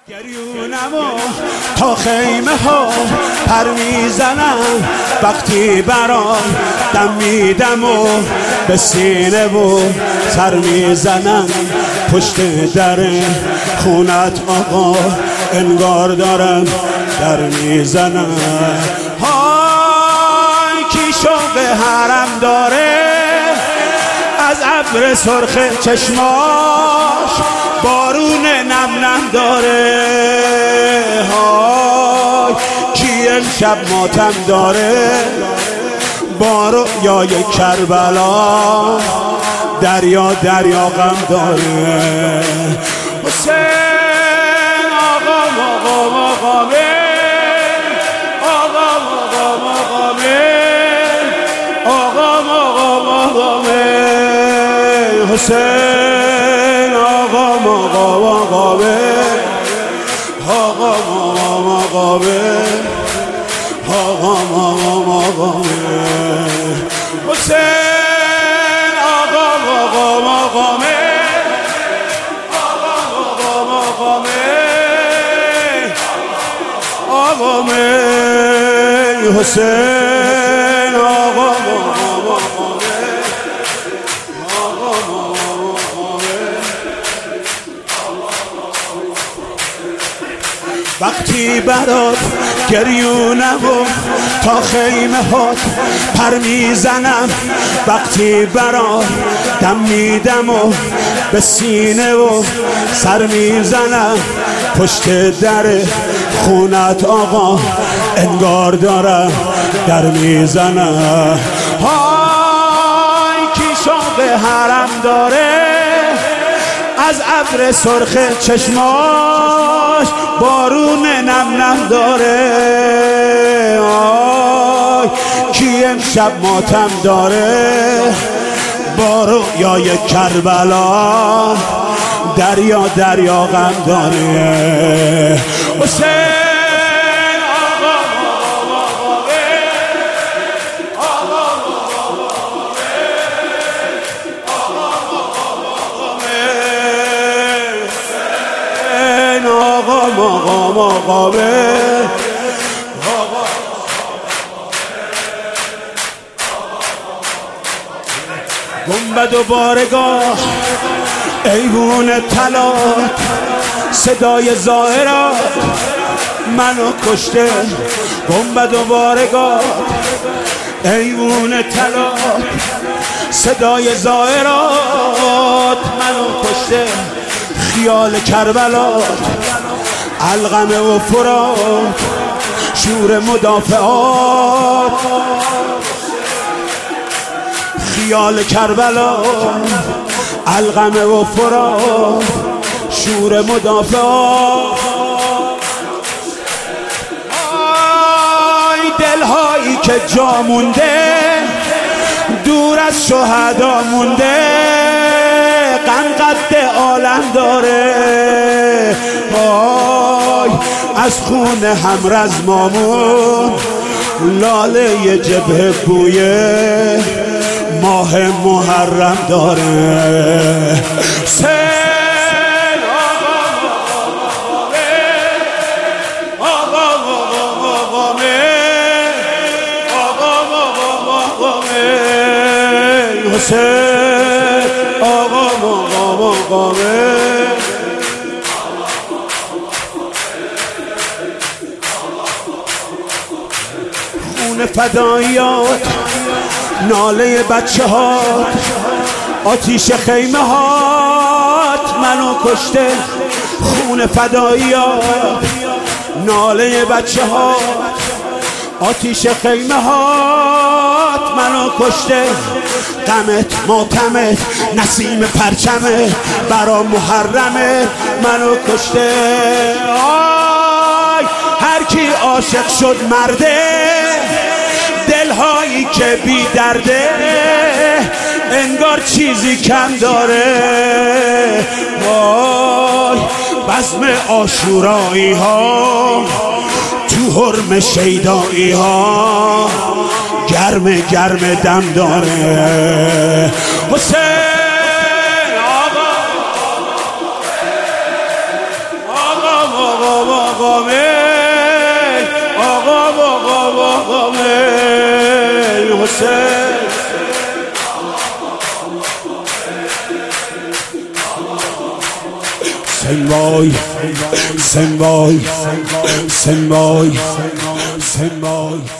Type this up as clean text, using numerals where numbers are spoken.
گریونم و تا خیمه ها پر میزنم، وقتی برام دم میدم و به سینه و سر میزنم، پشت در خونت آقا انگار دارم در میزنم. های کی شوق حرم داره، از ابر سرخ چشماش بارون نم نم داره. های کی امشب ماتم داره، با رؤیای کربلا دریا دریا غم داره. حسین آقا مقام آقامه، آقا مقام آقامه، آقا مقام آقامه. حسین آقا مقام آقامه، آقا مقام آقامه، آقا مقام آقامه. حسین آقا مقام آقامه، آقا مقام آقامه، آقامه. حسین آقا مقام آقامه، آقا مقام آقامه. وقتی برات گریونم و تا خیمه هات پر میزنم، وقتی برات دم میدم و به سینه و سر میزنم، پشت در خونت آقا انگار دارم در میزنم. های کی شوق حرم داره، از ابر سرخ چشماش بارون نم نم داره. آی کی امشب ماتم داره، با رؤیای کربلا دریا دریا غم داره. حسین آقا مقام آقامه، آقا مقام آقامه، آقا مقام آقامه. حسین آقا مقام آقامه، گنبد و بارگاه ایوون طلا، صدای زائرات منو کشته. گنبد و بارگاه ایوون طلا، صدای زائرات منو کشته. خیال کربلات علقمه و فرات، شور مدافعات. خیال کربلا علقمه و فرات، شور مدافعات. آی دلهایی که جا مونده دور از شهدا مونده، غم قد عالم داره. آی از خون همرزمامون لاله جبهه بویه ماه محرم داره. حسین آقا مقام آقامه، آقا مقام آقامه، آقا مقام آقامه. حسین آقا مقام آقامه. خون فداییات، ناله بچه هات، آتیش خیمه هات منو کشته. خون فداییات، ناله بچه هات، آتیش خیمه هات منو کشته. غمت ماتمت نسیم پرچمه، برا محرمه منو کشته. آی هر کی عاشق شد مرده، دلهایی که بی درده انگار چیزی کم داره. وای بزم عاشورایی ها تو حرم شیدایی ها گرم گرم دم داره. حسین آقا آقا حسین سنبای سنبای سنبای سنبای